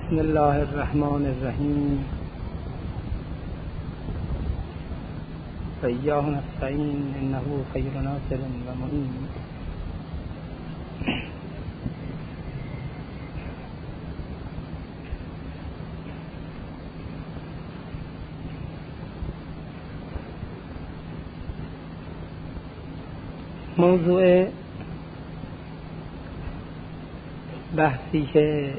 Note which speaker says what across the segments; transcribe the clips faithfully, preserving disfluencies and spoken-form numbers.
Speaker 1: بسم الله الرحمن الرحیم و ایاه نستعین انه خیر ناصر و معین. موضوع بحثی که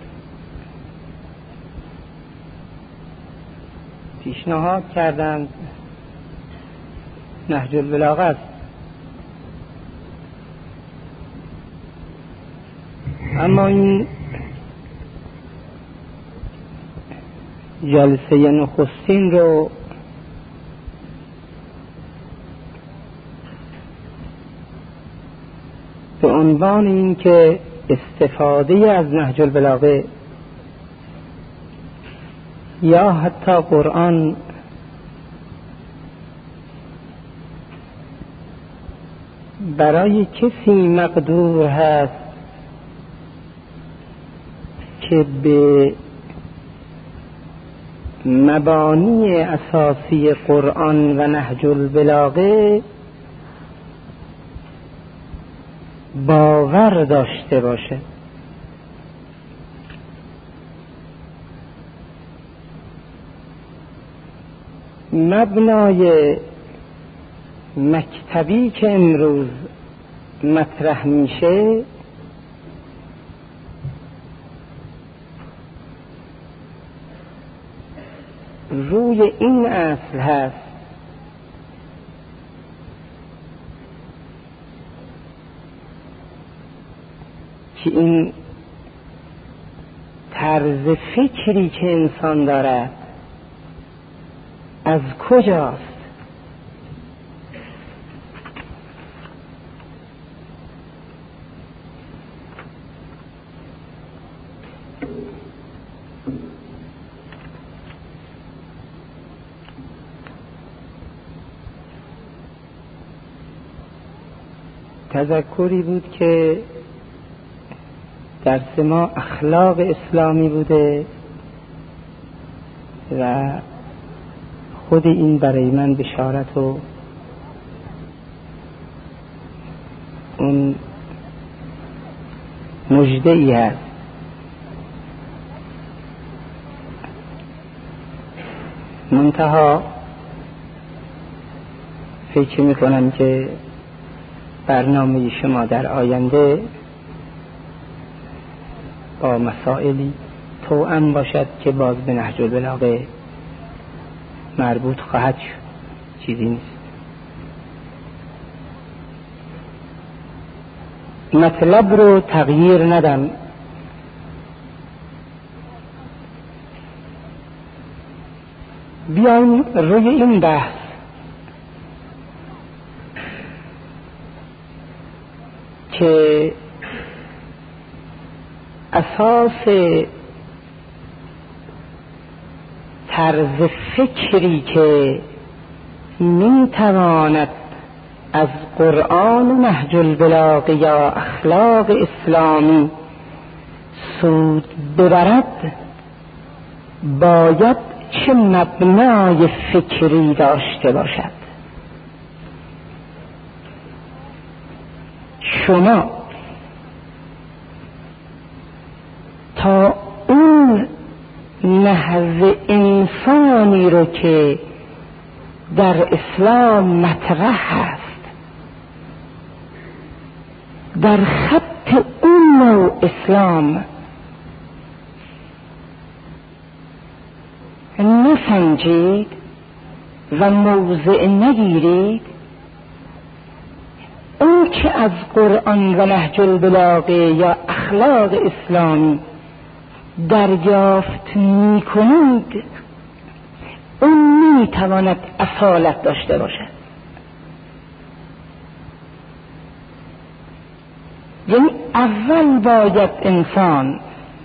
Speaker 1: پیشنهاد کردند نهج البلاغه است، اما این جلسه نخستین رو به عنوان این که استفاده از نهج البلاغه یا حتی قرآن برای کسی مقدور هست که به مبانی اساسی قرآن و نهج البلاغه باور داشته باشه. مبنای مکتبی که امروز مطرح میشه روی این اصل هست که این طرز فکری که انسان دارد از کجاست؟ تذکری بود که درس ما اخلاق اسلامی بوده و خود این برای من بشارت و اون مژده ای هست. منتها فکر میکنم که برنامه شما در آینده با مسائلی توأم باشد که باز به نهج البلاغه مربوط خواهد شد، چیزی نیست. مطلب رو تغییر ندم، بیایم روی این بحث که اساس طرز فکری که میتواند از قرآن و نهج البلاغه یا اخلاق اسلامی سود ببرد باید چه مبنای فکری داشته باشد. شما تا اون نحو انسانی رو که در اسلام مطرح هست در خط اون نوع اسلام نسنجید و موضع نگیرید، اون که از قرآن و نهج البلاغه یا اخلاق اسلامی دریافت می کنید اون می تواند اصالت داشته باشد. یعنی اول باید انسان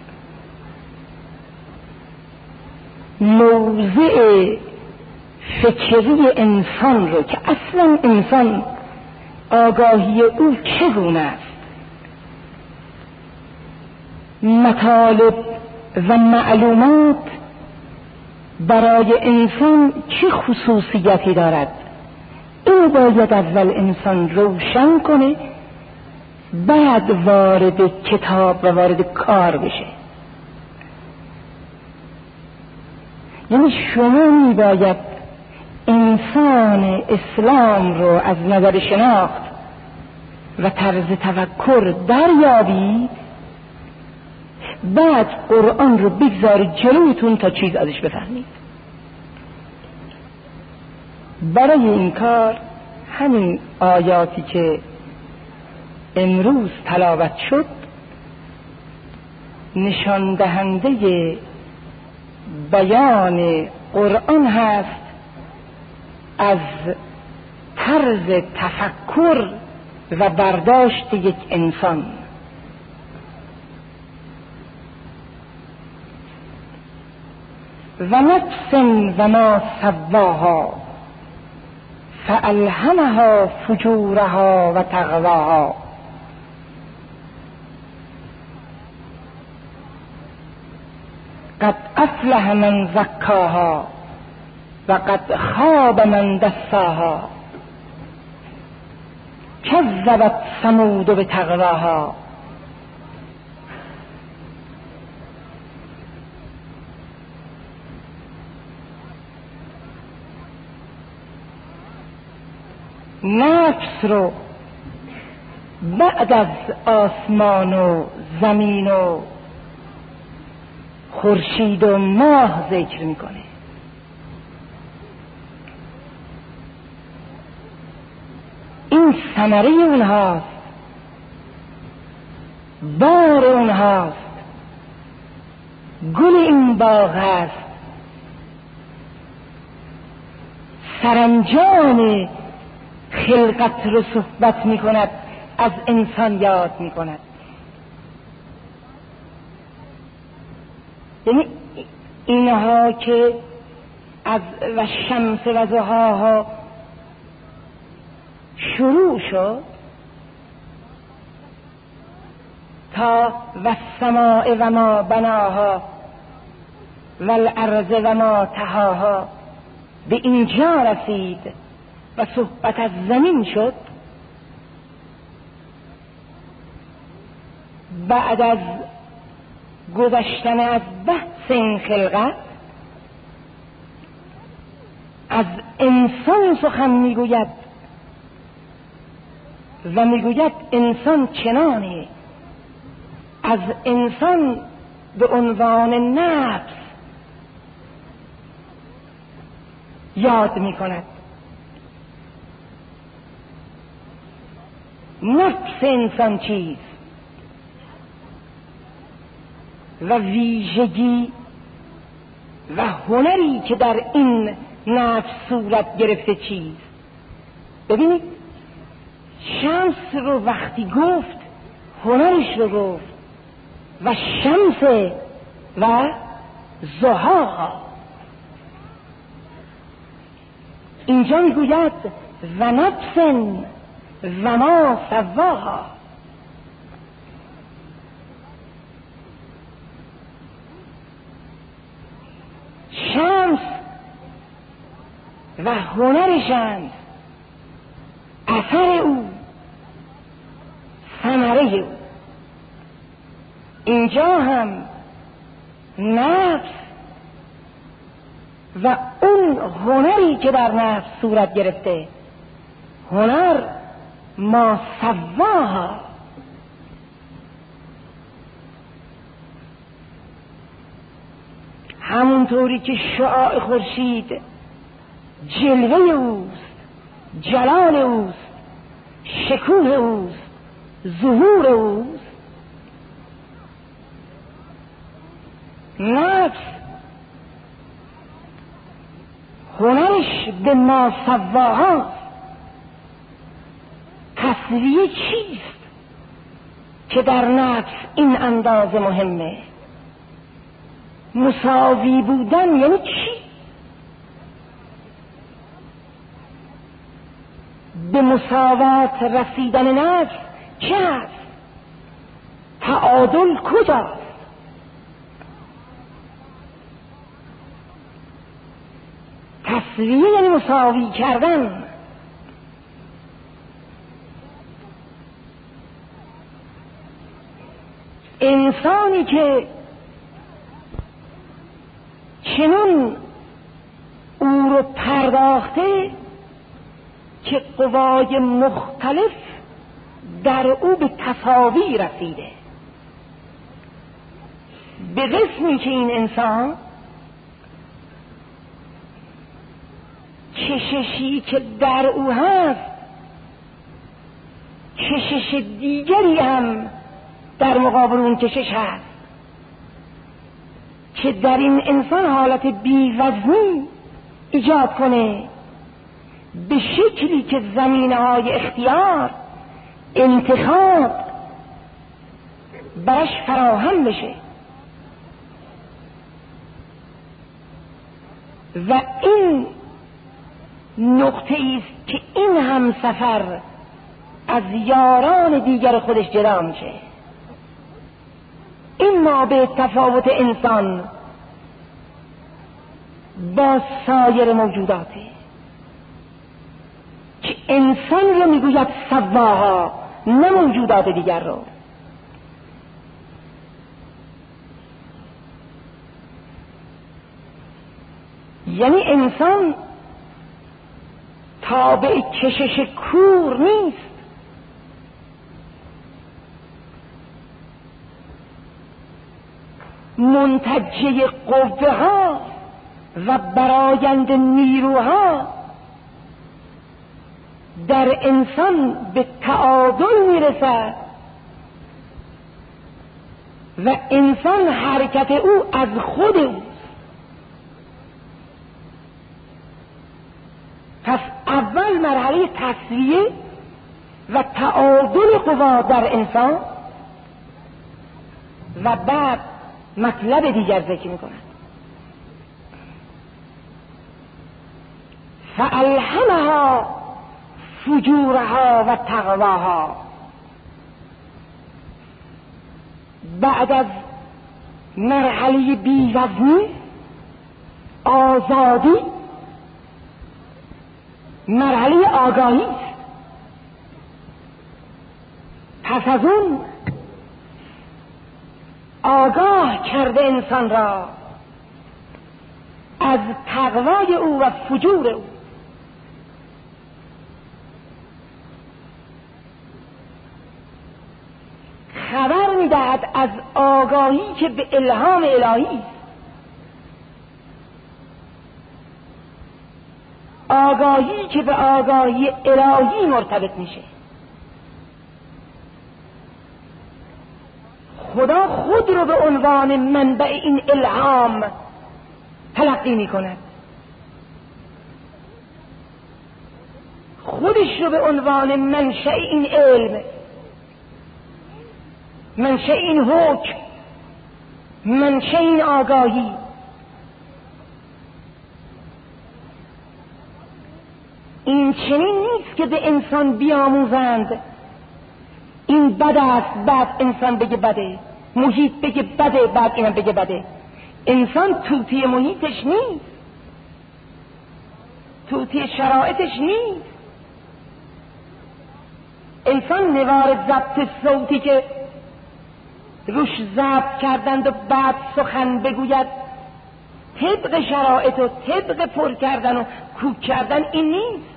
Speaker 1: موضع فکری انسان رو که اصلا انسان آگاهی او چگونه است، مطالب و معلومات برای انسان چه خصوصیتی دارد، این باید اول انسان روشن کنه، بعد وارد کتاب و وارد کار بشه. یعنی شما می باید انسان اسلام رو از نظر شناخت و طرز تفکر دریابید، بعد قرآن رو بگذارید جلوتون تا چیز ازش بفهمید. برای این کار همین آیاتی که امروز تلاوت شد نشان دهنده بیان قرآن هست از طرز تفکر و برداشت یک انسان. و نفس و ما سواها فألهمها فجورها و تقواها قد افلح من زکاها و قد خاب من دساها کذبت ثمود بتقواها نفس رو بعد از آسمان و زمین و خورشید و ماه ذکر میکنه. این ثمره اونهاست، بار اونهاست، گل این باغ هست، سرانجام خلقت رو صحبت میکند، از انسان یاد میکند. یعنی اینها که از و شمس و ضحاها شروع شد تا و السماء و ما بناها و الارض و ما طحاها به اینجا رسید و صحبت از زمین شد. بعد از گذشتن از بحث این خلقت از انسان سخن میگوید و میگوید انسان چنانه، از انسان به عنوان نفس یاد میکند. نفس انسان چیست و ویژگی و هنری که در این نفس صورت گرفته چیست. ببینید شمس رو وقتی گفت هنرش رو گفت و شمس و ضحاها. اینجا میگوید و نفس و ما سواها. شمس و هنر شمس، اثر او، ثمره او. اینجا هم نفس و اون هنری که در نفس صورت گرفته، هنر ما سواها. همونطوری که شعاع خورشید جلوه اوست، جلال اوست، شکوه اوست، ظهور اوست، نفس هنرش به ما سواهاست. تسویه چیست که در نفس این اندازه مهمه؟ مساوی بودن یعنی چی؟ به مساوات رسیدن نفس چه هست؟ تعادل کجاست؟ تسویه یعنی مساوی کردن. انسانی که چنون او رو پرداخته که قوای مختلف در او به تساوی رسیده، به قسمی که این انسان کششی که در او هست کشش دیگری هم در مقابل اون کشش هست که در این انسان حالت بی‌وزنی ایجاد کنه، به شکلی که زمینه‌های اختیار انتخاب برش فراهم بشه و این نقطه است که این همسفر از یاران دیگر خودش جدا میشه. این ما به تفاوت انسان با سایر موجوداته که انسان رو میگوید سواها، نه موجودات دیگر رو. یعنی انسان تابع کشش کور نیست، منتجه قوه ها و برآیند نیروها در انسان به تعادل میرسد و انسان حرکت او از خود اوست. پس اول مرحله تسویه و تعادل قوا در انسان و بعد مطلب دیگر ذکر می‌کند. فألهمها فجورها و تقواها. بعد از مرحله بی‌وزنی، آزادی، مرحله آگاهی است. پس از اون آگاه کرده انسان را از تقوای او و فجور او. خبر می‌دهد از آگاهی که به الهام الهی است، آگاهی که به آگاهی الهی مرتبط میشه. خدا خود رو به عنوان منبع این الهام تلقی میکند، خودش رو به عنوان منشأ این علم، منشأ این حکم، منشأ این آگاهی. این چنین نیست که به انسان بیاموزند این بد است بعد انسان بگه بده، محیط بگه بده بعد اینم بگه بده. انسان توتی محیطش نیست، توتی شرایطش نیست. انسان نوار ضبط صوتی که روش ضبط کردند و بعد سخن بگوید طبق شرایط و طبق پر کردن و کوک کردن این نیست.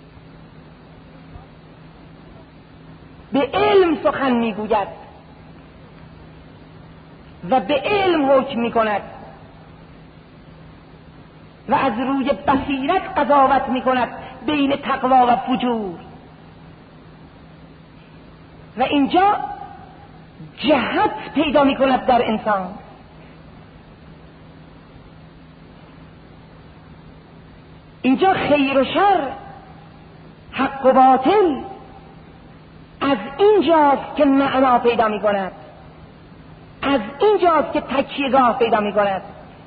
Speaker 1: به علم سخن میگوید و به علم حکم میکند و از روی بصیرت قضاوت میکند بین تقوا و فجور. و اینجا جهت پیدا میکند در انسان. اینجا خیر و شر، حق و باطل از اینجاست که معنا پیدا می کند، از اینجاست که تکیه‌گاه پیدا می کند.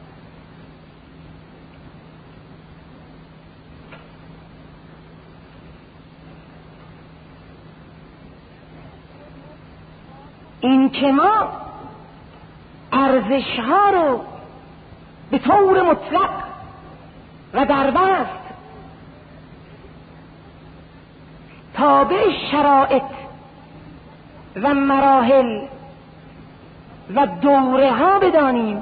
Speaker 1: این که ما ارزش‌ها رو به طور مطلق و دربست تابع شرایط و مراحل و دوره ها بدانیم.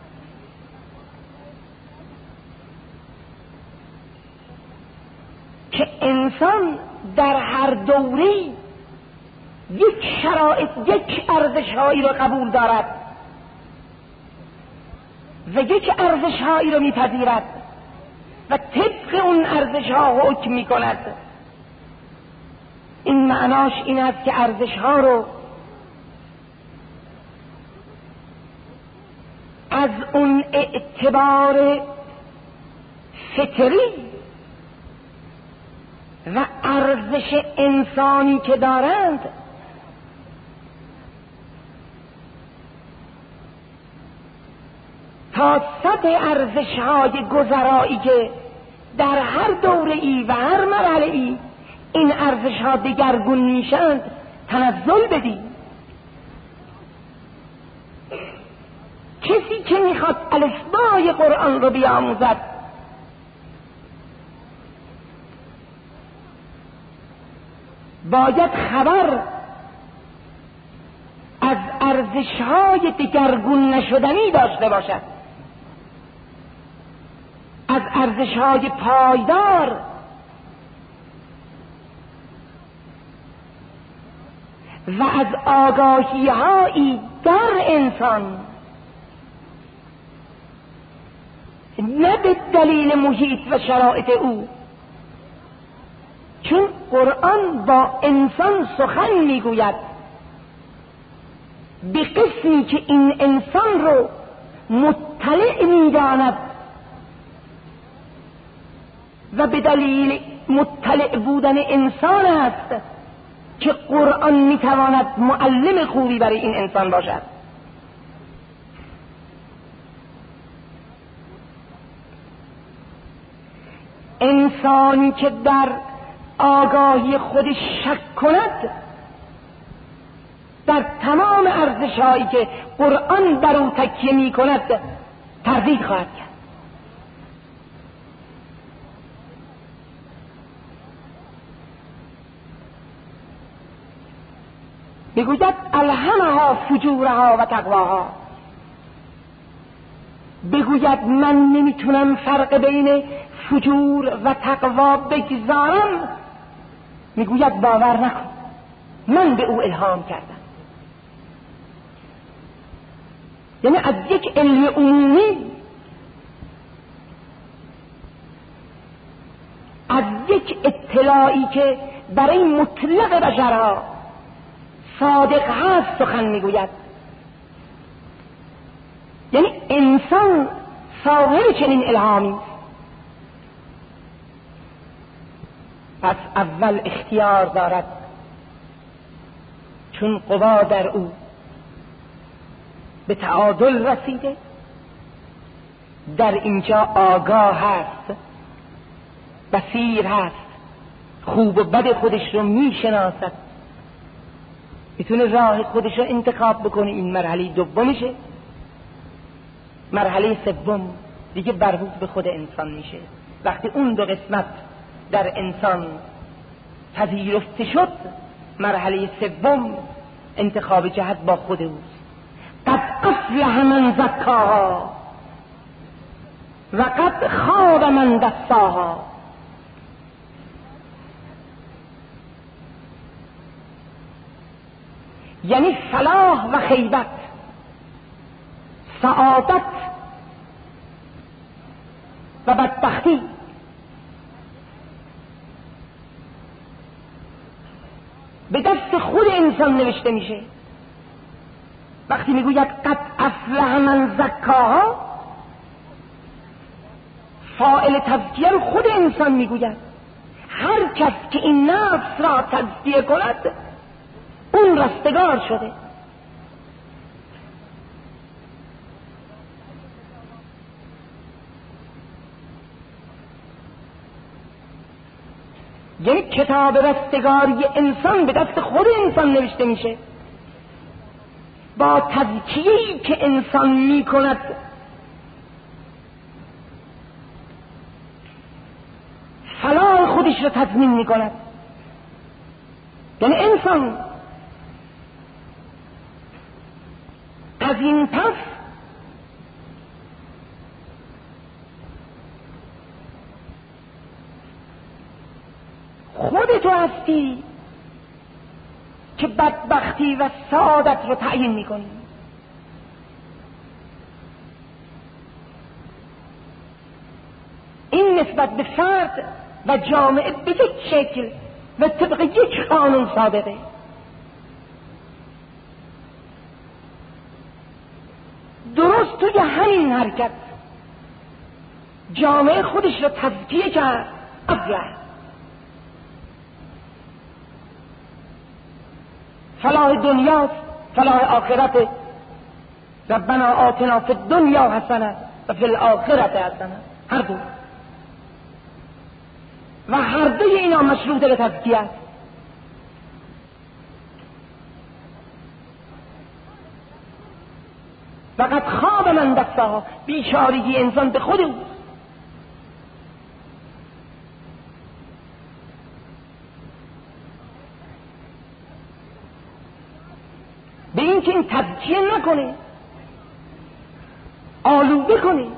Speaker 1: که انسان در هر دوره‌ای یک شرایط، یک ارزش‌هایی را قبول دارد و یک ارزش‌هایی را می‌پذیرد و طبق اون ارزش‌ها حکم می‌کند. این معناش این است که ارزش‌ها رو از اون اعتبار فطری و ارزش انسانی که دارند تا سطح ارزش‌های گذرایی که در هر دوره‌ای و هر مرحله‌ای این ارزش‌ها دگرگون میشند تنزل بدیم. کسی که میخواد الفبای قرآن رو بیاموزد باید خبر از ارزش‌های دگرگون نشدنی داشته باشد، از ارزش‌های پایدار و از آگاهی‌هایی در انسان، نه به دلیل محیط و شرایط او. چون قرآن با انسان سخن میگوید به قسمی که این انسان رو مطلع میداند و به دلیل مطلع بودن انسان است که قرآن میتواند معلم خوبی برای این انسان باشد. انسانی که در آگاهی خودش شک کند در تمام ارزش‌هایی که قرآن بر او تکیه می‌کند تردید خواهد کرد. بگوید الهمها فجورها و تقواها، بگوید من نمیتونم فرق بین فجور و تقوا بگذارم، میگوید باور نکن، من به او الهام کردم. یعنی از یک علم عمومی، از یک اطلاعی که برای مطلق بشرها صادق هست سخن میگوید. یعنی انسان صاحب چنین الهامی. پس اول اختیار دارد، چون قوا در او به تعادل رسیده، در اینجا آگاه هست، بصیر هست، خوب و بد خودش رو میشناسد، میتونه راه خودش رو انتخاب بکنه. این مرحله دومشه. مرحله سوم دیگه مربوط به خود انسان میشه. وقتی اون دو قسمت در انسان پذیرفته شد، مرحله سوم انتخاب جهت با خود اوست. قد افلح من زکاها و قد خاب من دساها. یعنی فلاح و خیبت، سعادت و بدبختی به دست خود انسان نوشته میشه. وقتی میگوید قد افلح من زکاها، فاعل تزکیه رو خود انسان میگوید. هر کس که این نفس را تزکیه کند اون رستگار شده. یعنی کتاب رستگاری انسان به دست خود انسان نوشته میشه. با تزکیه‌ای که انسان میکند خودش رو تضمین می کند. یعنی انسان از این پس خودتو هستی که بدبختی و سعادت رو تعیین می کنی. این نسبت به فرد و جامعه به یک شکل و طبق یک قانون ثابته. درست توی همین حرکت جامعه خودش رو تزکیه کرد. افله فلاح دنیاست، فلاح آخرت. ربنا آتنا فی الدنیا حسنه و فی الاخرت حسنه. هر دو و هر دوی اینا مشروط به تزکیه است. فقط خواب من دستها، بیچارگی انسان به خود او. به این که این تزکیه نکنه، آلوده کنه،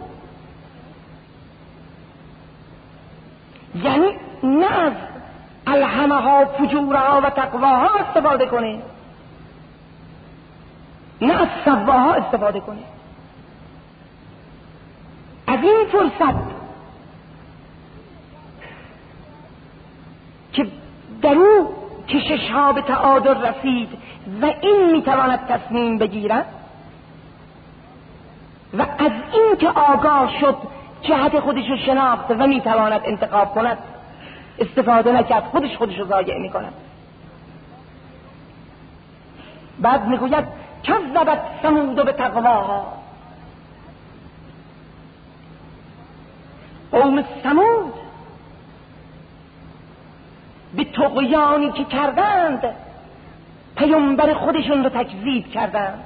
Speaker 1: یعنی نه از الهمها فجورها و تقواها استفاده کنه، نه از سواها استفاده کنه. از این فرصت که در او کشش ها به تعادل رسید و این میتواند تصمیم بگیرد و از این که آگاه شد جهت خودش رو شناخت و میتواند انتخاب کند استفاده نکرد، خودش خودش رو ضایع میکند. بعد میگوید کذبت ثمود به تقواها. قوم ثمود به طغیانی که کردند پیامبر خودشون رو تکذیب کردند.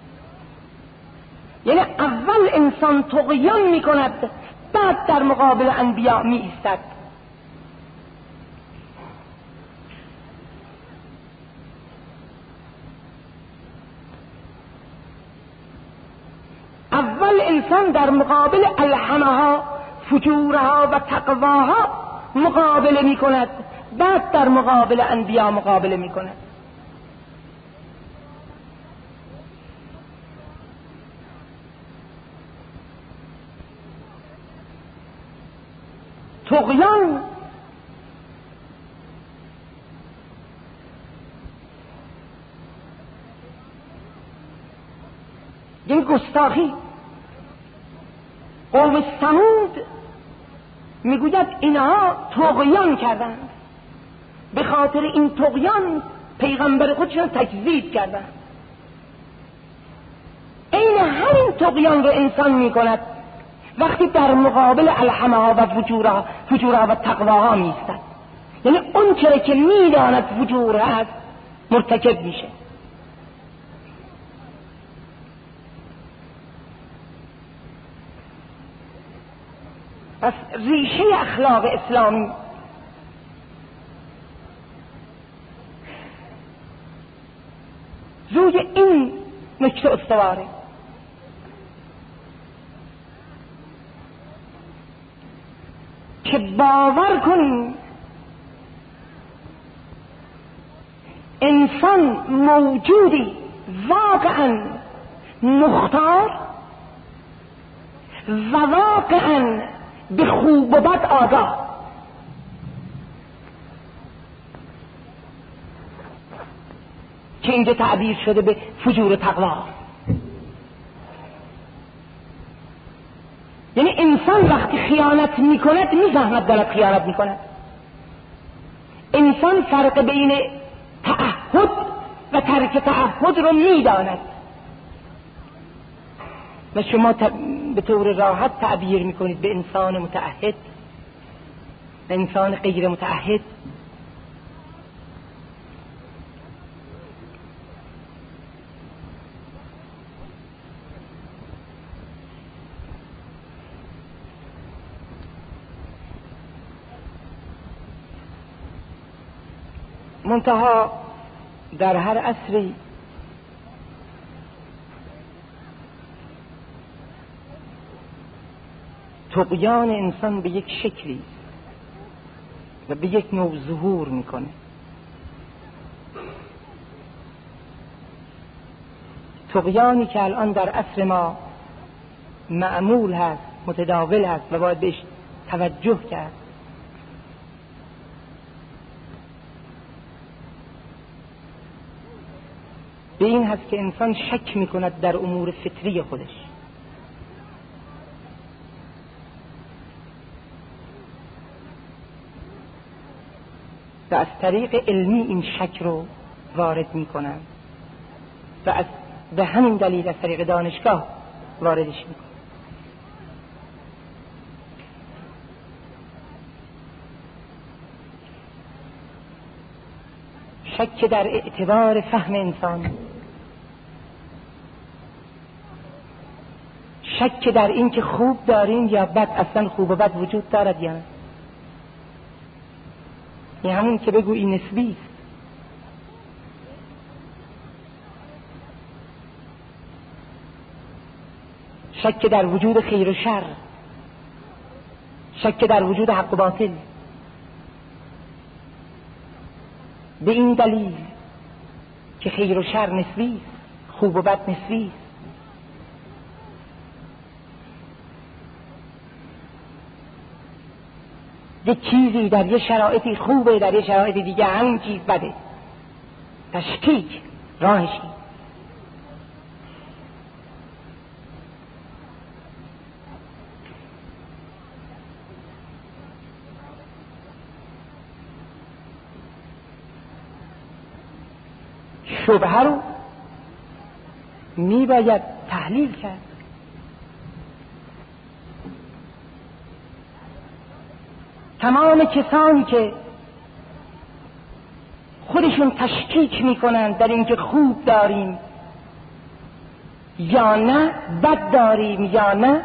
Speaker 1: یعنی اول انسان طغیان میکند، بعد در مقابل انبیا می ایستد. اول انسان در مقابل الهمها فجورها و تقواها مقابله می کند، بعد در مقابل انبیا مقابله می کند. طغیان یعنی گستاخی. قوم ثمود میگوید اینها طغیان کردند، به خاطر این طغیان پیغمبر خودشون تکذیب کردند. این همین طغیان رو انسان میکند وقتی در مقابل الهمها و فجورها فجورها و تقواها میستد. یعنی اون چرا که میداند فجور هست مرتکب میشه. پس ریشه اخلاق اسلامی روی این نکته استواره که باور کنیم انسان موجودی واقعا مختار و واقعا به خوب و بد آگاه. که اینجا تعبیر شده به فجور و تقوا. یعنی انسان وقتی خیانت میکند میفهمد دارد خیانت میکند. انسان فرق بین تعهد و ترک تعهد رو میداند و شما به طور راحت تعبیر میکنید به انسان متعهد و انسان غیر متعهد. منتها در هر عصری طغیان انسان به یک شکلی و به یک نوع ظهور میکنه. طغیانی که الان در عصر ما معمول هست، متداول هست و باید بهش توجه کرد، به این هست که انسان شک میکند در امور فطری خودش و از طریق علمی این شک رو وارد میکنند و از به همین دلیل از طریق دانشگاه واردش میکنند. شک در اعتبار فهم انسان، شک در این که خوب داریم یا بد، اصلا خوب و بد وجود دارد یا نه. این همون که بگو این نسبی است. شک در وجود خیر و شر، شک در وجود حق و باطل. به این دلیل که خیر و شر نسبی است، خوب و بد نسبی است. یک چیزی در یه شرایطی خوبه، در یه شرایط دیگه همون چیز بده. تشکیک راهشی. شبهه رو میباید تحلیل کرد. تمام کسانی که خودشون تشکیک میکنند در اینکه خوب داریم یا نه، بد داریم یا نه،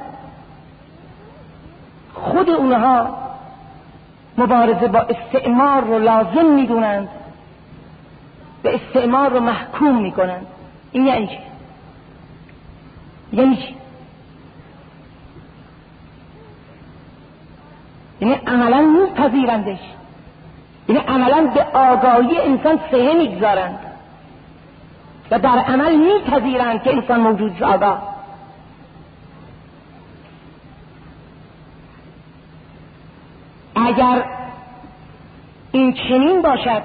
Speaker 1: خود اونها مبارزه با استعمار رو لازم میدونند، به استعمار رو محکوم میکنند. این یعنی چی؟ یعنی چی؟ یعنی عملا میپذیرندش، یعنی عملا به آگاهی انسان صحه میگذارند و در عمل میپذیرند که انسان موجود آگاه. اگر این چنین باشد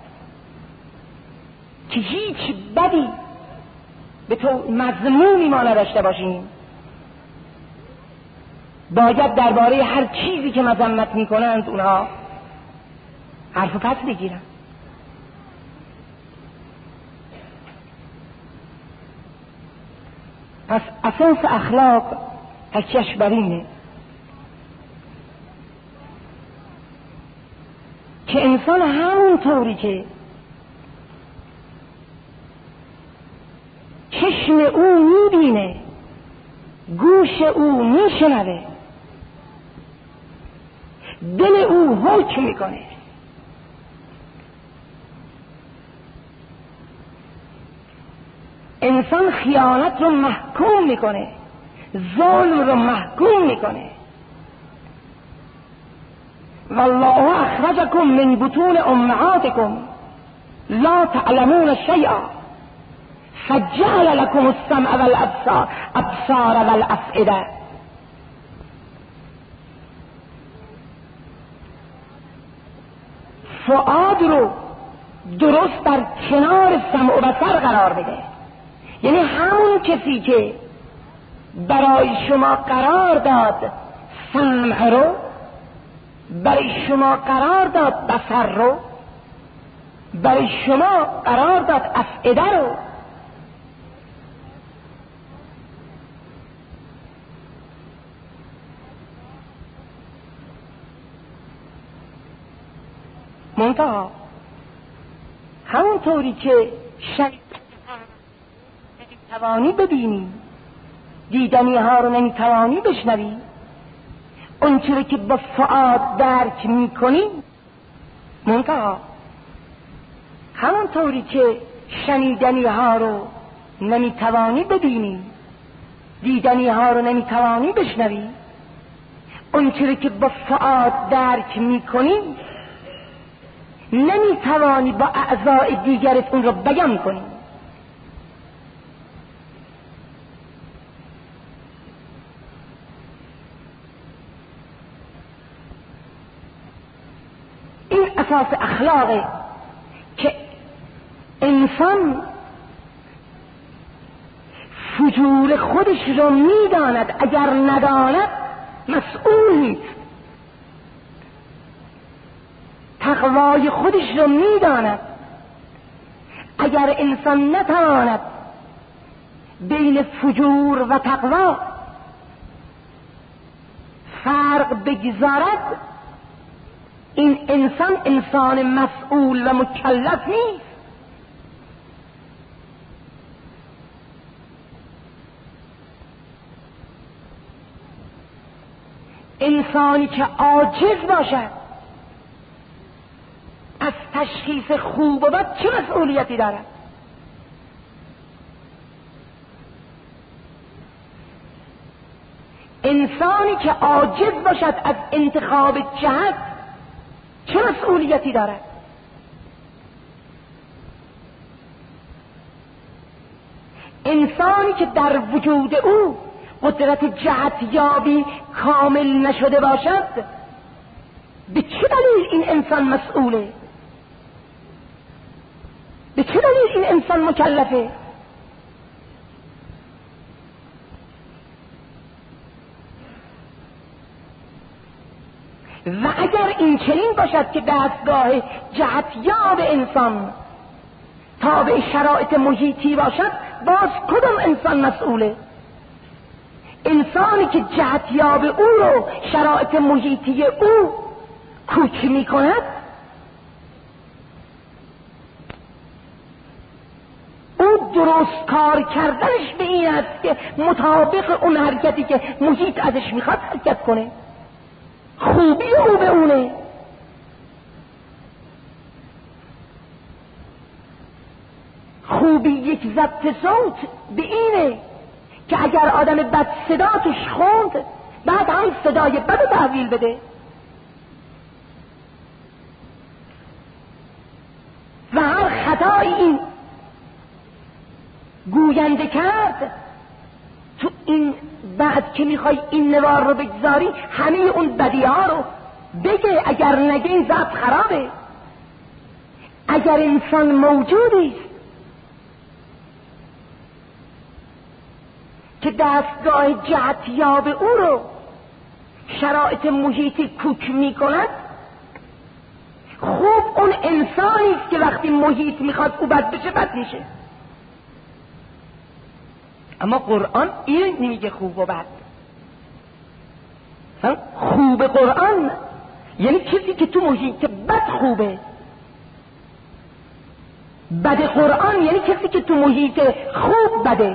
Speaker 1: که هیچ بدی به تو مضمونی ما نداشته باشیم، باید درباره هر چیزی که مذمت میکنند اونها حرف پس بگیرند. پس اساس اخلاق تکیش بر اینه که انسان همون طوری که چشم او میبینه، گوش او میشنوه، دل او حکم میکنه، انسان خیانت رو محکوم میکنه، ظلم رو محکوم میکنه. والله اخرجکم من بطون امهاتکم لا تعلمون شیئا فجعل لكم السمع والابصار ابصار والافئده. فؤاد رو درست در کنار سمع و بصر قرار بده. یعنی همون کسی که برای شما قرار داد سمع رو، برای شما قرار داد بصر رو، برای شما قرار داد افئده رو، منتها همونطوری که شک نمیتوانی ببینی، دیدنی ها رو نمیتوانی بشنوی، اونچوری که با فؤاد درک میکنی، منتها همانطوری که شنیدنی ها رو نمیتوانی ببینی، دیدنی ها رو نمیتوانی بشنوی، اونچوری که با فؤاد درک میکنی نمیتوانی با اعضای دیگرت اون رو بیان کنی. این اساس اخلاقه که انسان فجور خودش رو میداند، اگر نداند مسئول نیست. تقوای خودش رو میداند، اگر انسان نتواند بین فجور و تقوا فرق بگذارد، این انسان انسان مسئول و مکلف نیست. انسانی که عاجز باشد از تشخیص خوب و بد چه مسئولیتی دارد؟ انسانی که عاجز باشد از انتخاب جهت چه مسئولیتی دارد؟ انسانی که در وجود او قدرت جهتیابی کامل نشده باشد به چه دلیل این انسان مسئوله؟ به چه دلیل این انسان مکلفه؟ و اگر این چنین باشد که دستگاه جهتیاب انسان تابع شرایط محیطی باشد، باز کدام انسان مسئوله؟ انسانی که جهتیاب او رو شرایط محیطی او کوک می کند، او درست کار کردنش به این است که مطابق اون حرکتی که محیط ازش میخواد حرکت کنه. خوبی او به اونه. خوبی یک ضبط صوت به اینه که اگر آدم بد صدا توش خوند، بعد همین صدای بد رو تحویل بده. و هر خطایی این گوینده کرد، تو این بعد که میخوای این نوار رو بگذاری همه اون بدی ها رو بگه، اگر نگه این ضبط خرابه. اگر انسان موجودی که دستگاه جهتیاب او رو شرایط محیطی کوک می کند، خوب اون انسانی است که وقتی محیط میخواد او بد بشه بد میشه. اما قرآن این نمیگه خوب و بد. خوب قرآن یعنی کسی که تو محیط بد خوبه. بد قرآن یعنی کسی که تو محیط خوب بده.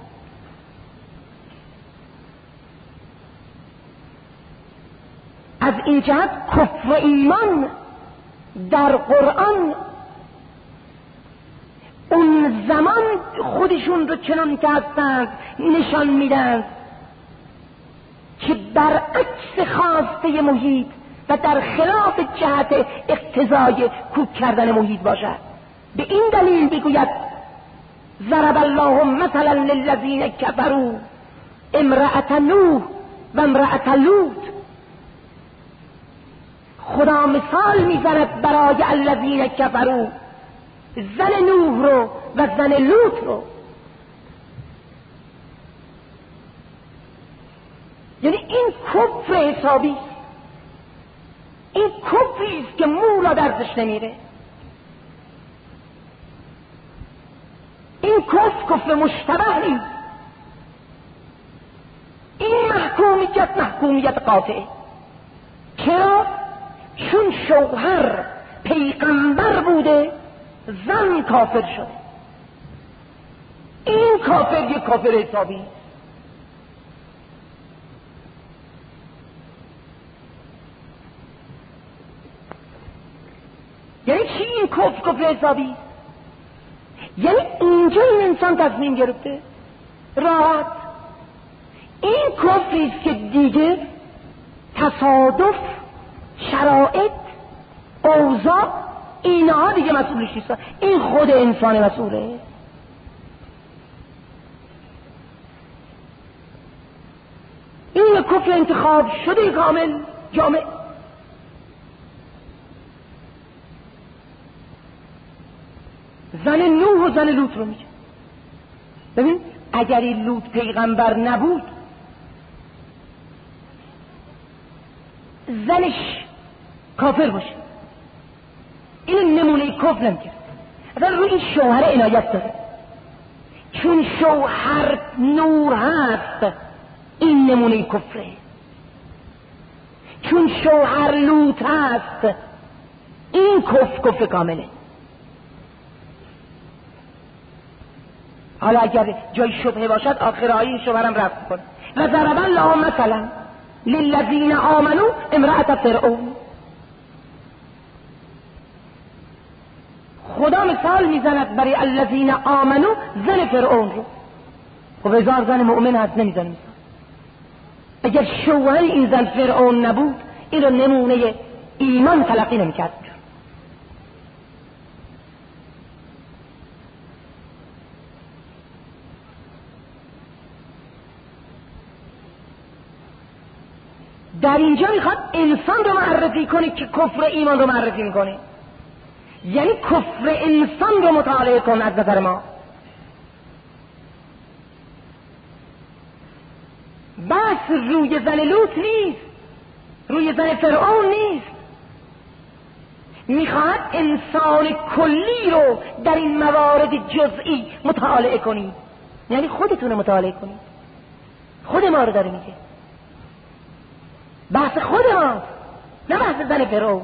Speaker 1: از این جهت کفر و ایمان در قرآن اون زمان خودشون رو چنان که هستند نشان میدن که برعکس خواسته محیط و در خلاف جهت اقتضای کوک کردن محیط باشد. به این دلیل بگوید ضرب الله مثلا للذین کفروا امرأة نوح و امرأة لوط. خدا مثال میزند برای الذین کفروا، زن نوح رو و زن لوط رو. یعنی این کفر حسابی، این کفری است که مولا درزش نمیره. این کفر کفر مشتبه نیست. این محکومیت محکومیت قاطعه. چرا؟ چون شوهر پیغمبر بوده، زن کافر شده. این کافر یک کافر حسابی. یعنی چی این کفر کفر حسابی؟ یعنی اینجا این انسان تصمیم گرفته راحت. این کفری است که دیگه تصادف، شرایط، اوضاع، اینها دیگه مسئولش نیست، این خود انسان مسئوله. این یک کفر انتخاب شده کامل جامع. زن نوح و زن لوط رو میگه. ببین اگر این لوط پیغمبر نبود زنش کافر باشه، این نمونه کفر نمیگه. اصلا روی این شوهر عنایت داره، چون شوهر نور هست این نمونه کفره، چون شوهر لوط هست این کفر کفر کامله. حالا اگر جای شبهه باشد آخر آیه این شوهرم رفت کنه. و ضرب الله مثلا للذین آمنوا امرأة فرعون. خدا مثال میزند برای الذین آمنوا زن فرعون رو. خب هزار زن مؤمن هست نمیزنه مثال. اگر شوهر این زن فرعون نبود این رو نمونه ایمان تلقی نمیکرد. در اینجا میخواد انسان رو معرفی کنه که کفر ایمان رو معرفی میکنه، یعنی کفر انسان رو مطالعه کن از نظر ما. بس روی زن لوط نیست، روی زن فرعون نیست، میخواد انسان کلی رو در این موارد جزئی مطالعه کنی، یعنی خودتون رو مطالعه کنی. خود ما رو داره میگه، بحث خود ما، نه بحث زن فرعون.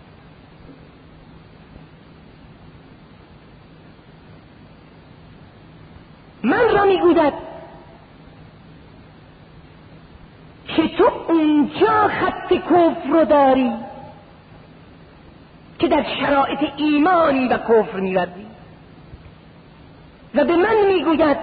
Speaker 1: من را میگوید که تو اونجا خط کفر رو داری که در شرایط ایمانی و کفر می‌وردی، و به من میگوید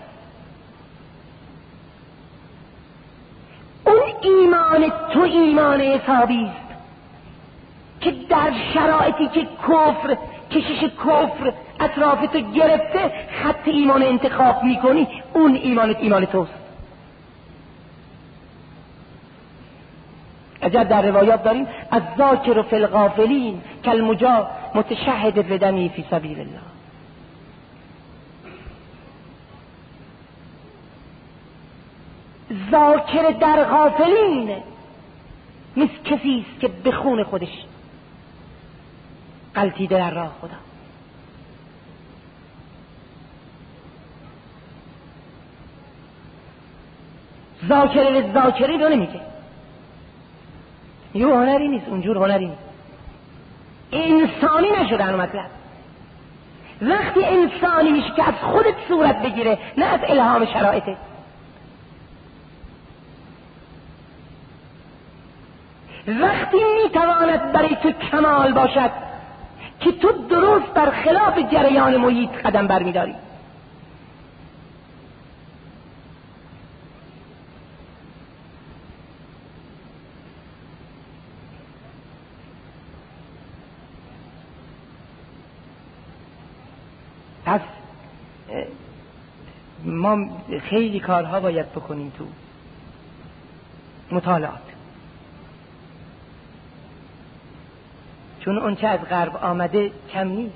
Speaker 1: اون ایمان تو ایمان حسابی است که در شرایطی که کفر، کشش کفر اطراف تو گرفته خط ایمان انتخاب میکنی، اون ایمانت ایمان توست. اگر در روایات داریم از ذاکر فی الغافلین کالمجا متشهد بدمی فی سبیل الله. ذاکر در غافلین مثل کسی است که به خون خودش غلطیده در راه خدا. ذاکر للذاکرین رو نمیگه، یه هنری نیست، اونجور هنری نیست، انسانی نشدن مطلب. وقتی انسانی میشه که از خودت صورت بگیره، نه از الهام شرایطه. وقتی میتواند برای تو کمال باشد که تو درست در خلاف جریان محیط قدم برمیداری. پس ما خیلی کارها باید بکنیم تو مطالعات، چون اون چه از غرب آمده کم نیست،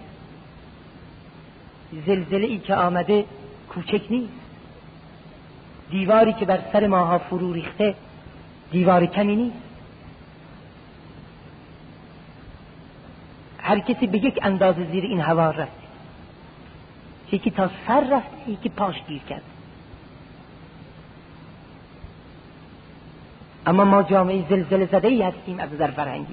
Speaker 1: زلزله ای که آمده کوچک نیست، دیواری که بر سر ماها فرو ریخته دیوار کمی نیست. هر کسی به یک اندازه زیر این هوا رفت، یکی تا سر رفت، یکی پاش گیر کرد. اما ما جامعه زلزله زده ای هستیم از نظر فرهنگی،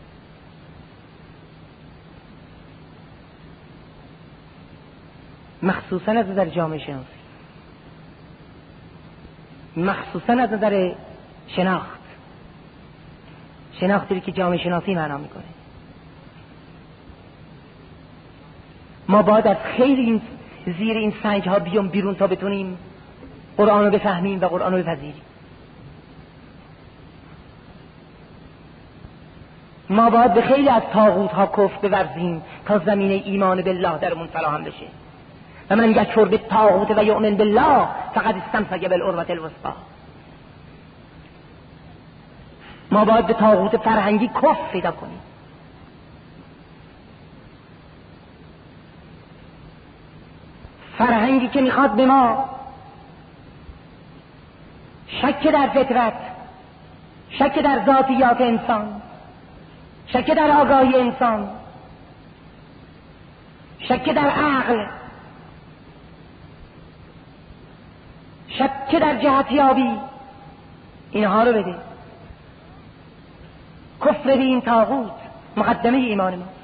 Speaker 1: مخصوصا از نظر جامعه شناسی، مخصوصا از نظر شناخت، شناختی که جامعه شناسی معنا میکنه. ما باید از خیلی زیر این سنگ ها بیام بیرون تا بتونیم قرآن رو بفهمیم و قرآن رو بپذیریم. ما باید به خیلی از طاغوت ها کفر بورزیم تا زمینه ایمان بالله درمون فراهم بشه. و من یکفر بالطاغوت و یؤمن بالله فقد استمسک بالعروة الوثقی. ما باید به طاغوت فرهنگی کفر پیدا کنیم. فرهنگی که میخواد به ما شک در فطرت، شک در ذاتیات انسان، شک در آگاهی انسان، شک در عقل، شک در جهتیابی، اینها رو بده. کفر به این طاغوت مقدمه ایمان ما.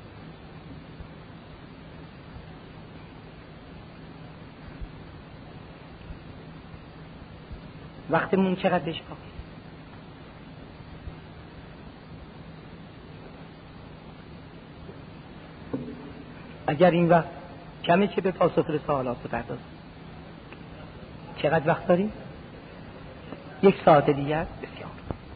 Speaker 1: وقتمون چقدر بهش باقی؟ اگر این وقت کمه که به پاسخ به سوالات بپردازیم. چقدر وقت داریم؟ یک ساعت دیگر. بسیار.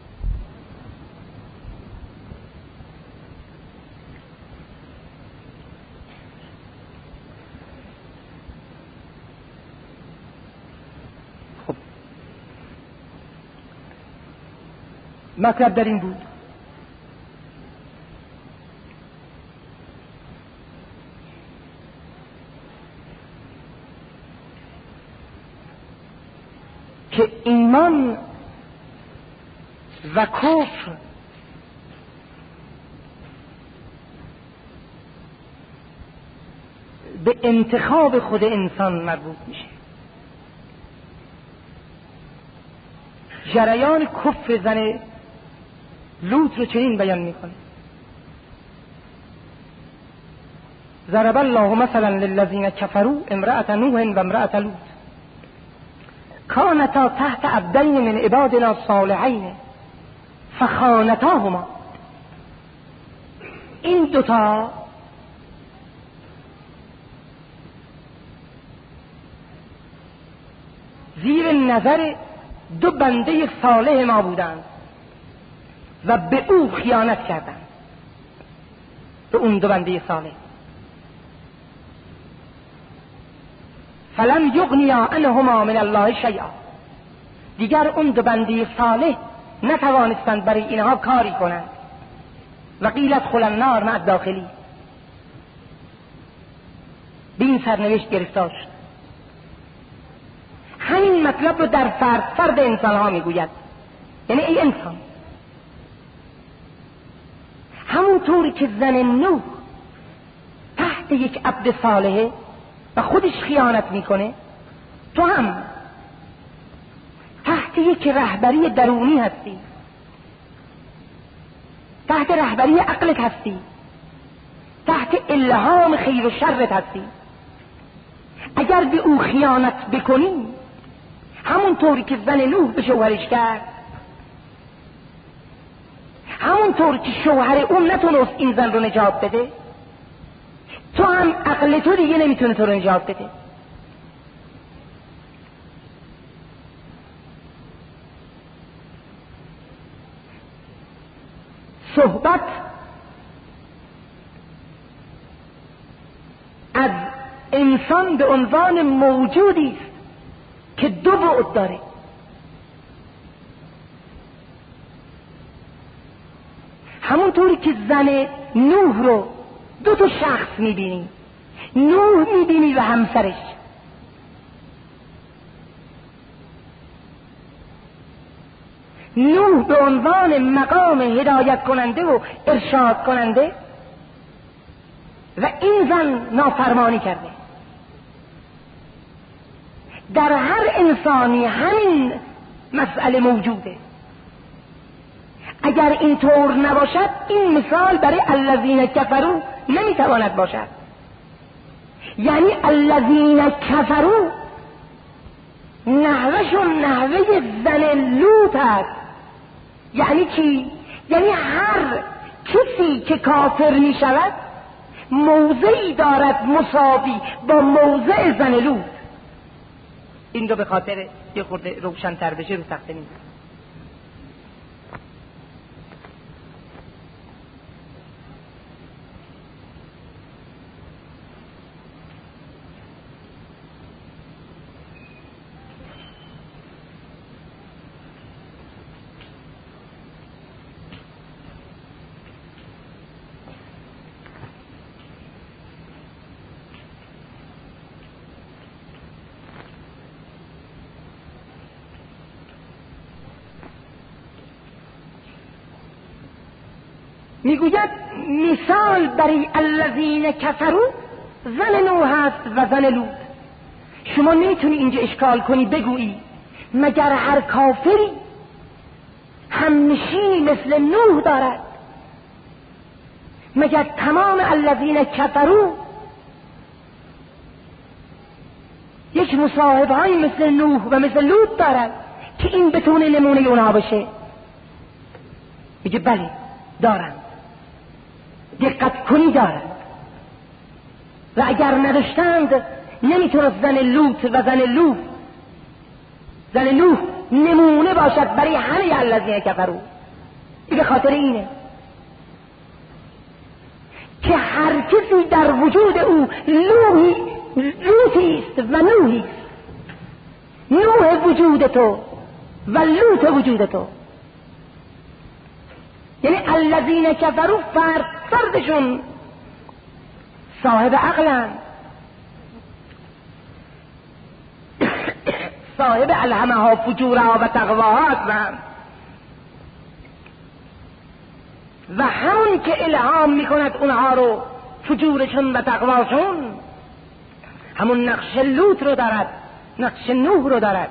Speaker 1: خب مطلب در این بود که ایمان و کفر به انتخاب خود انسان مربوط میشه. جریان کفر زن لوط رو چنین بیان میکنه: ضرب الله مثلا للذین کفروا امرأة نوح و امرأة لوط کانتا تحت عبدین من عبادنا صالحین فخانتاهما. این دوتا زیر نظر دو بنده صالح ما بودند و به او خیانت کردند، به اون دو بنده صالح. فلم یغنیا عنهما من الله شیئا. دیگر اون دو بنده صالح نتوانستند برای اینها کاری کنند. و قیل ادخلوا النار مع الداخلین. به این سرنوشت گرفتار شد. همین مطلب رو در فرد فرد انسان ها میگوید. یعنی ای انسان، همونطوری که زن نوح تحت یک عبد صالحه و خودش خیانت میکنه، تو هم تحت یک رهبری درونی هستی، تحت رهبری عقلت هستی، تحت الهام خیر و شرت هستی. اگر به او خیانت بکنی، همونطوری که زن نوح به شوهرش کرد، همونطور که شوهر اون نتونست این زن رو نجات بده، تو هم عقل تو دیگه نمیتونه تو رو نجات بده. صحبت از انسان به عنوان موجودی است که دو بعد داره. همونطوری که زن نوح رو دو تا شخص میبینی، نوح میبینی و همسرش. نوح به عنوان مقام هدایت کننده و ارشاد کننده و این زن نافرمانی کرده. در هر انسانی همین مسئله موجوده. اگر این طور نباشد، این مثال برای الذین کفروا نمیتواند باشد. یعنی الذین کفروا نحوهشون نحوه زن لوط است. یعنی چی؟ یعنی هر کسی که کافر می شود موضعی دارد مساوی با موضع زن لوط. این رو به خاطر یه خورده روشن‌تر بشه رو تخته میذارم. میگوید مثال برای الذین کفروا زن نوح هست و زن لوط. شما نمیتونی اینجا اشکال کنی بگویی مگر هر کافری همنشینی مثل نوح دارد؟ مگر تمام الذین کفروا یک مصاحبه های مثل نوح و مثل لوط دارد که این بتونه نمونه اونها بشه؟ میگه بله دارند، دقت کنی دارند، و اگر نداشتند نمیتونست زن لوط و زن لوط زن نوح نمونه باشد برای همه الذین کفروا. این به خاطر اینه که هر کسی در وجود او لوحی لوطی است و نوحی است. نوح وجود تو و لوط وجود تو، یعنی الذین کفروا فرد فردشون صاحب عقلند، صاحب الهمها فجورها و تقواها هستند، و همون که الهام میکند اونها رو فجورشون و تقواشون همون نقش لوط رو دارد، نقش نوح رو دارد.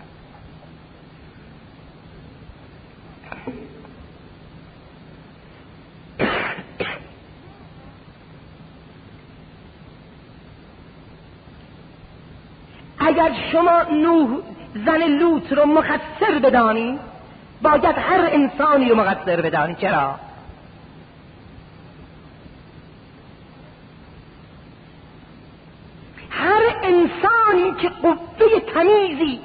Speaker 1: اگر شما نوح زن لوط رو مقصر بدانی باید هر انسانی رو مقصر بدانی. چرا؟ هر انسانی که قوه تمیزی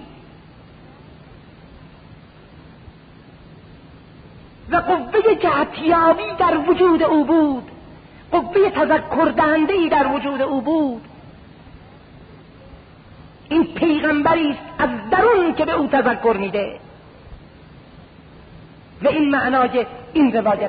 Speaker 1: و قوه جهتیابی در وجود او بود، قوه تذکر دهنده‌ای در وجود او بود، این پیغمبری است از درون که به او تذکر میده. و این معنای این روایت.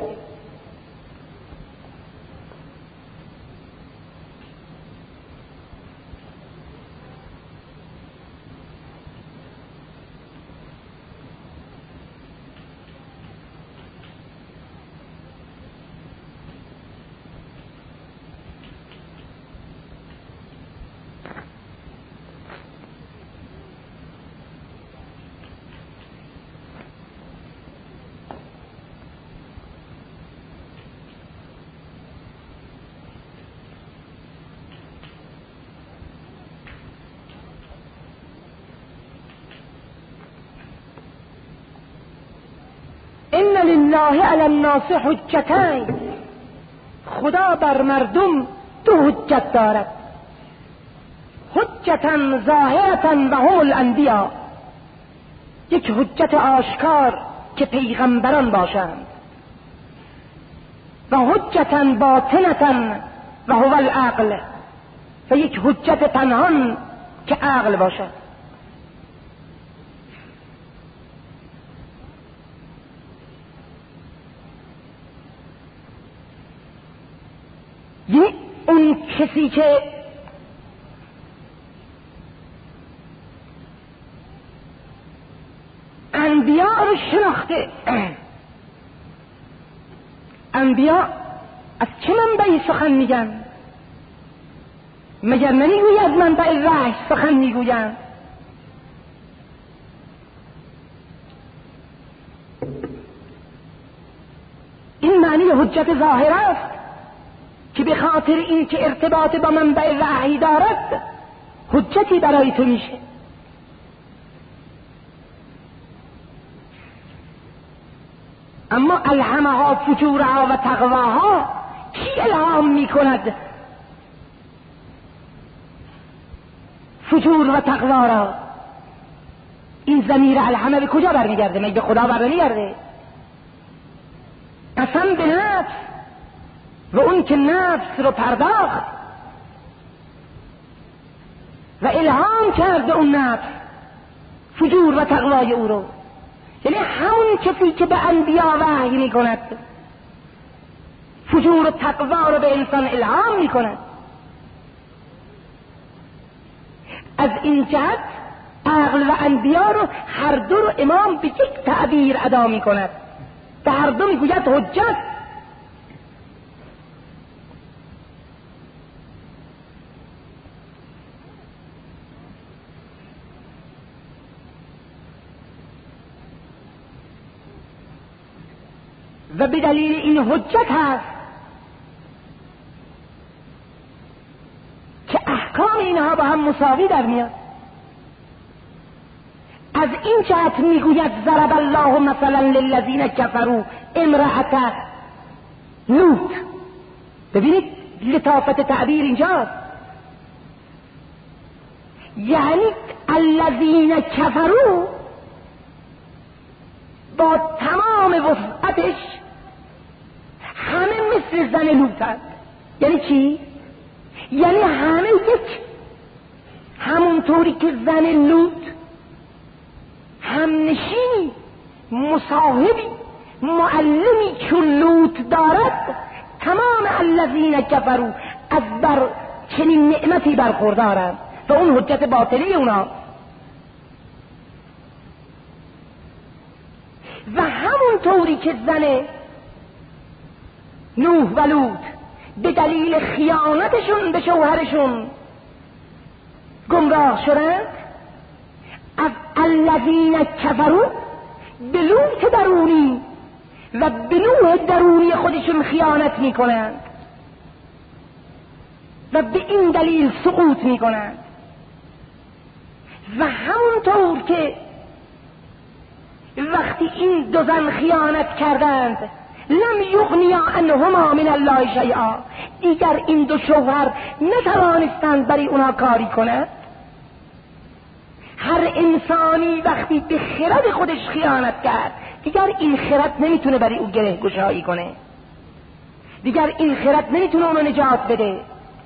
Speaker 1: ان لله علی الناس حجتین، خدا بر مردم دو حجت دارد، حجتا ظاهرتا و هم الانبیا، یک حجت آشکار که پیغمبران باشند، و حجتا باطنتا و هو العقل، و یک حجت پنهان که عقل باشد. یعنی اون کسی که انبیاء رو شناخته، انبیاء از چه منبعی سخن میگن؟ مگر نمیگوید منبع وحی سخن میگویند؟ این معنی حجت ظاهر است که به خاطر این که ارتباط با منبع وحی دارد حجتی برای تو میشه. اما الهمها فجورها و تقواها کی الهام میکند فجور و تقوا را. این ضمیر الهمه به کجا برمیگرده؟ مگه به خدا برنمیگرده؟ قسم به نفس و اون که نفس رو پرداخت و الهام کرده اون نفس فجور و تقوای او رو، یعنی همون کسی که به انبیا وحی می کند فجور و تقوا رو به انسان الهام می کند. از این جهت عقل و انبیا رو هر دو رو امام به یک تعبیر ادا می کند، به هر دو می گوید حجت. و به دلیل این حجت هست که احکام اینها با هم مساوی در میاد. از این جهت میگوید ضرب الله مثلا للذین کفروا امرأة لوط. ببینید لطافت تعبیر اینجاست، یعنی الذین کفروا با تمام وسعتش همه مثل زن لوط هست. یعنی چی؟ یعنی همه یک، همونطوری که زن لوط همنشینی، مصاحبی، معلمی چون لوط دارد، تمام الذین کفروا از بر چنین نعمتی برخوردارند و اون حجت باطلی اونا. و همونطوری که زن نوح و لوط به دلیل خیانتشون به شوهرشون گمراه شدند، از الذین کفروا به لوط درونی و به نوح درونی خودشون خیانت میکنند و به این دلیل سقوط میکنند. و همونطور که وقتی این دو زن خیانت کردند لم یغنیا عنهما من الله شیئا، دیگر این دو شوهر نتوانستند برای اونا کاری کنند. هر انسانی وقتی به خرد خودش خیانت کرد دیگر این خرد نمیتونه برای او گره گشایی کنه، دیگر این خرد نمیتونه اونو نجات بده.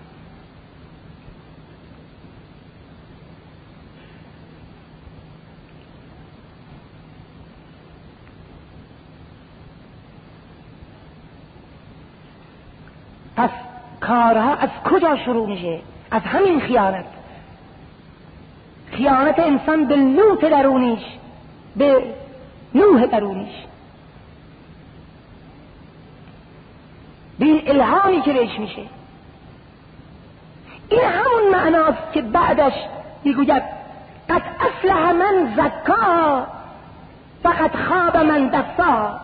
Speaker 1: پس کارها از کجا شروع میشه؟ از همین خیانت. خیانت انسان به لوط درونیش، به نوح درونیش، به این الهامی که بهش میشه. این همون معناست که بعدش میگوید قد افلح من زکا فقد خاب من دسا.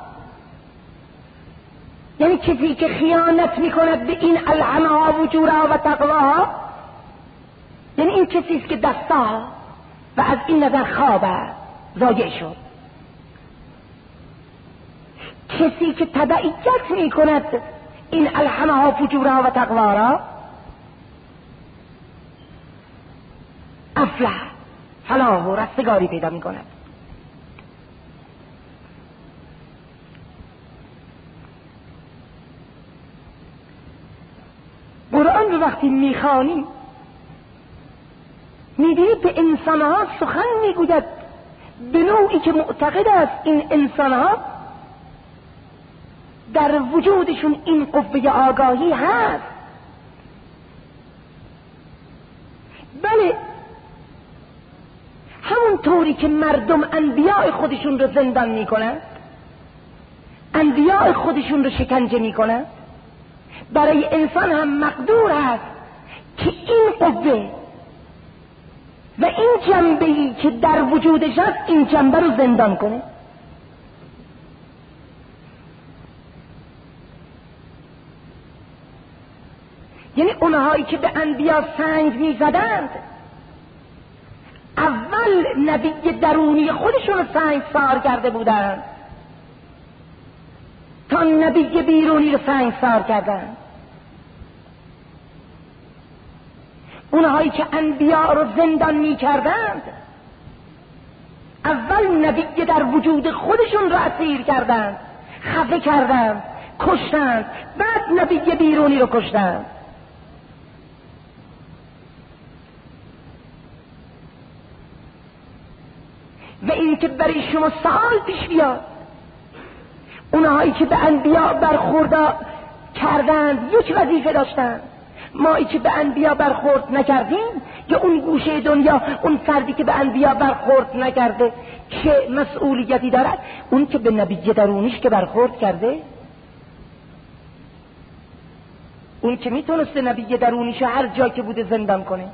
Speaker 1: یعنی کسی که خیانت میکند به این الهمها و فجورها و تقواها، یعنی این کسی است که دستا و از این نظر خواب ضایع شد. کسی که تبعیت میکند این الهمها و فجورها و تقوا را، افلح، فلاح و رستگاری پیدا میکند. قرآن رو وقتی میخوانیم میبینید به انسانها سخن میگوید به نوعی که معتقد است این انسانها در وجودشون این قوه آگاهی هست. بله، همون طوری که مردم انبیاء خودشون رو زندان میکنند، انبیاء خودشون رو شکنجه میکنند، برای انسان هم مقدور است که این قوه و این جنبه‌ای که در وجودش هست این جنبه رو زندان کنه. یعنی اونهایی که به انبیا سنگ میزدند اول نبی درونی خودشون رو سنگ سار کرده بودند تا نبی بیرونی رو سنگ سار کردند. اونهایی اونهایی که انبیا رو زندان میکردند اول نبی در وجود خودشون رو اسیر کردند، خفه کردند، کشتند، بعد نبی بیرونی رو کشتند. و این که برای شما سوال پیش بیاد، اونهایی که به انبیا برخورد کردند یک وظیفه داشتند، ما ای که به انبیا برخورد نکردیم یا اون گوشه دنیا اون فردی که به انبیا برخورد نکرده چه مسئولیتی دارد؟ اون که به نبی درونیش که برخورد کرده، اون که میتونسته نبی درونیش هر جا که بوده زندان کنه.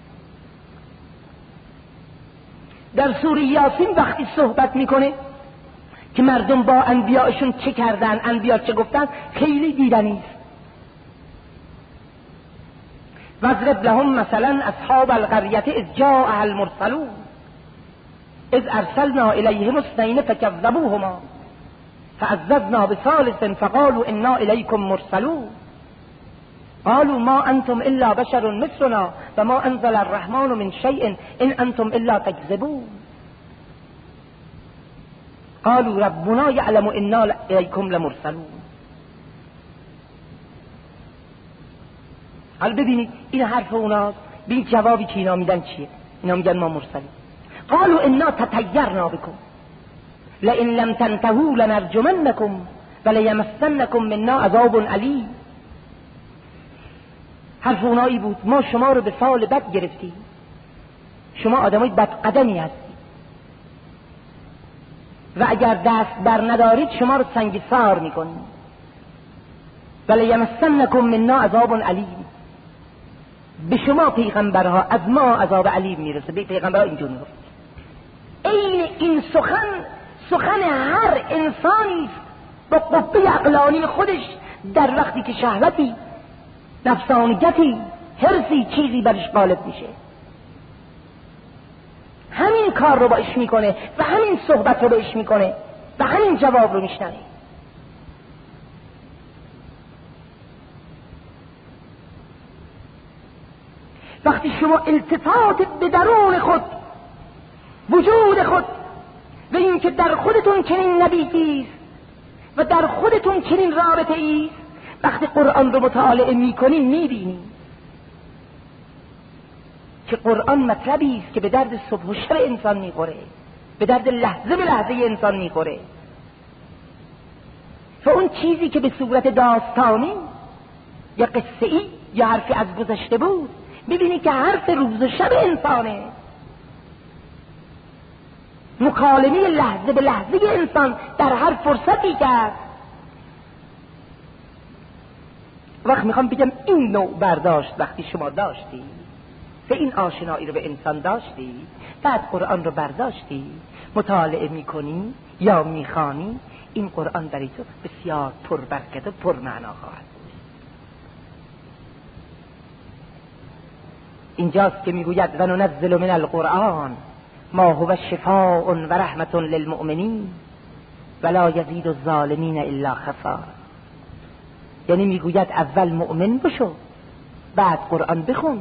Speaker 1: در سوره یاسین وقتی صحبت میکنه که مردم با انبیاشون چه کردن، انبیا چه گفتن، خیلی دیدنیست. واضرب لهم مثلا اصحاب القرية اذ جاءها المرسلون اذ ارسلنا الیهم اثنین فكذبوهما فعززنا بثالث فقالوا انا الیکم مرسلون قالوا ما انتم الا بشر مثلنا وما انزل الرحمن من شيء ان انتم الا تكذبون قالوا ربنا يعلم انا الیکم لمرسلون. حالا ببینید این حرف اوناست، ببینید جوابی که اینا میدن چیه. اینا میگن ما مرسلیم. قالوا انا تطیرنا بكم لئن لم تنتهوا لنرجمنكم وليمسنكم منا عذاب علیم. حرف اونایی بود ما شما رو به فال بد گرفتیم، شما آدمای بدقدمی هستید و اگر دست بر ندارید شما رو سنگسار میکنیم. وليمسنكم منا عذاب علیم. به شما پیغمبرها از ما عذاب علیم میرسه. به پیغمبرها اینجور میگفت. این این سخن سخن هر انسانی با قوه عقلانی خودش در وقتی که شهوتی، نفسانیتی، حرصی چیزی برش غالب میشه، همین کار رو باش میکنه و همین صحبت رو باش میکنه و همین جواب رو میشنوه. وقتی شما التفات به درون خود، وجود خود و این که در خودتون چنین نبیگیست و در خودتون چنین رابطه ایست، وقتی قرآن رو مطالعه میکنین میبینین که قرآن مطلبی است که به درد صبح و شب انسان میخوره، به درد لحظه به لحظه انسان میخوره. و اون چیزی که به صورت داستانی یا قصه ای یا حرفی از گذشته بود، میبینی که حرف روز و شب انسانه، مکالمه لحظه به لحظه انسان در هر فرصتی کرد. وقت میخوام بگم این نوع برداشت وقتی شما داشتی و این آشنایی رو به انسان داشتی، بعد قرآن رو برداشتی مطالعه میکنی یا میخوانی، این قرآن برای تو بسیار پربرکت و پرمعنا خواهد. اینجاست که میگوید و ننزل من القرآن ما هو شفاء و رحمت للمؤمنین ولا یزید الظالمین الا خسارا. یعنی میگوید اول مؤمن بشو بعد قرآن بخون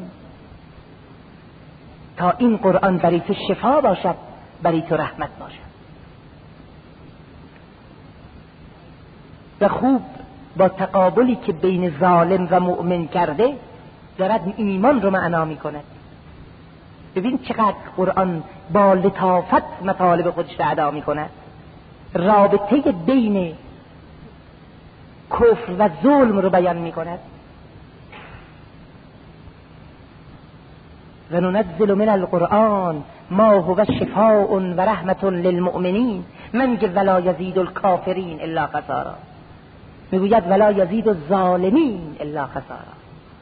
Speaker 1: تا این قرآن برای تو شفا باشد، برای تو رحمت باشد. و خوب با تقابلی که بین ظالم و مؤمن کرده دارد ایمان رو معنا می کند. ببین چقدر قرآن با لطافت مطالب خودش رو ادا می کند. رابطه بین کفر و ظلم رو بیان می کند. و ننزل من القرآن ما هو شفاء و رحمت للمؤمنین من که ولا یزید الکافرین الا خسارا. میگوید ولا یزید الظالمین الا خسارا.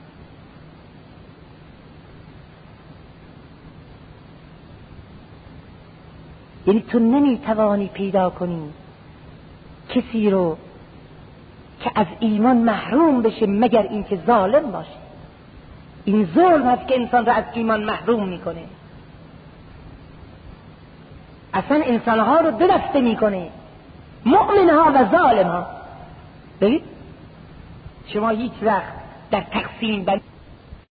Speaker 1: یعنی تو نمیتوانی پیدا کنی کسی رو که از ایمان محروم بشه مگر اینکه ظالم باشه. این ظلم هست که انسان را از ایمان محروم میکنه. اصلا انسانها رو دو دسته میکنه، مؤمنها و ظالمها. ببین شما هیچ وقت در تقسیم بندی